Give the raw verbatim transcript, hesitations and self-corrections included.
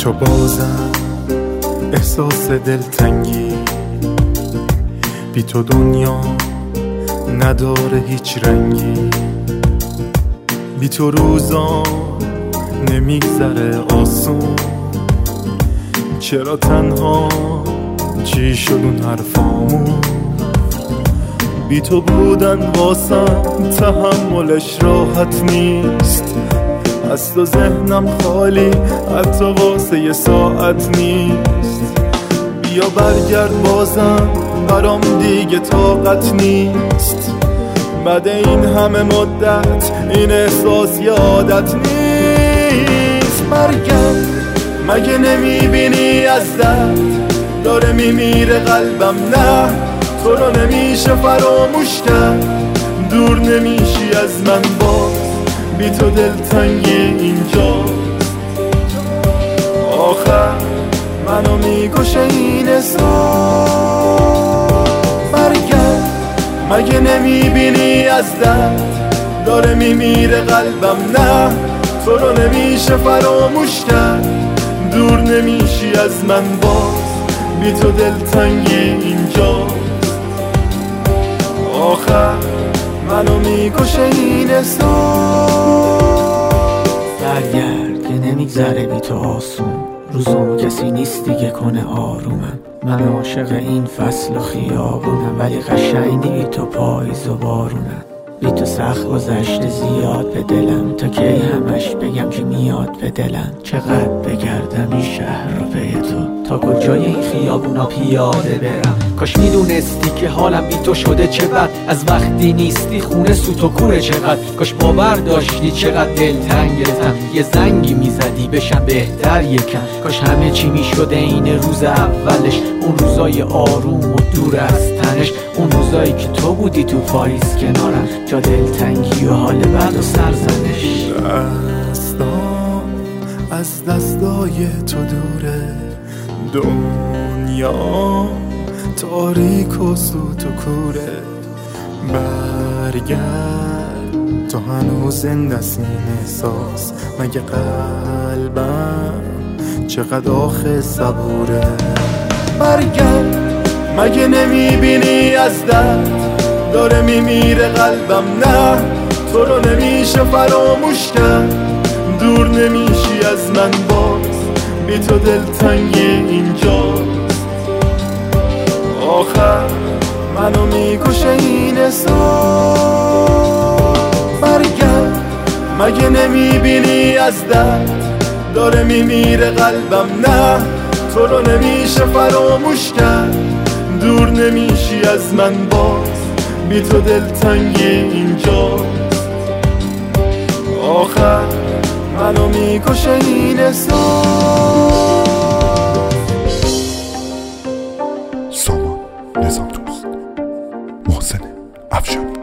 تو بازم احساس دلتنگی، بی تو دنیا نداره هیچ رنگی، بی تو روزا نمیگذره آسون. چرا تنها چی شد اون حرفامون؟ بی تو بودن واسم تحملش راحت نیست، از تو ذهنم خالی حتی واسه یه ساعت نیست. بیا برگرد بازم برام دیگه طاقت نیست، بعد این همه مدت این احساس یه عادت نیست. مرگم مگه نمیبینی از درد داره میمیره قلبم؟ نه تو رو نمیشه فراموش کرد، دور نمیشی از من باز، بی تو دلتنگی اینجاست. آخر منو میکشه این احساس. مرگم مگه نمیبینی از درد داره میمیره قلبم؟ نه تو رو نمیشه فراموش کرد، دور نمیشی از من باز، بی تو دلتنگی اینجاست. آخر منو میکشه این احساس. برگرد که نمیگذره بی تو آسون، روزامو کسی نیست دیگه کنه آرومم. من عاشق این فصل و خیابونم، ولی قشنگی بی تو پاییز و بارونم. بی تو سخت گذشته زیاد به دلم، تا کی همش بگم که میاد به دلم. چقدر بگردم این شهر رو پی تو، تا کجای این خیابونا پیاده برم. کاش میدونستی که حالم بی تو شده چه بد، از وقتی نیستی خونه سوت و کوره چقدر. کاش باور داشتی چقدر دلتنگتم، یه زنگی میزدی بشم بهتر یکم. کاش همه چی میشده این روز اولش، اون روزای آروم و دور از تنش، اون روزایی که تو بودی تو پاییز کنارم، جا دلتنگی و حال بد و سرزنش. دستام از دستای تو دوره، دنیا تاریک و سوت و کوره. برگرد تو هنوز زنده است این احساس، مگه قلبم چقدر آخه صبوره. برگرد مگه نمیبینی از درد داره میمیره قلبم؟ نه تو رو نمیشه فراموش کرد، دور نمیشی از من باز، بی تو دلتنگی اینجاست. آخر منو میکشه این احساس. برگرد مگه نمیبینی از درد داره میمیره قلبم؟ نه تو رو نمیشه فراموش کرد، دور نمیشی از من باز، بی تو دلتنگی اینجاست. آخر منو میکشه این احساس. سامان نظام دوست، محسن افشاری.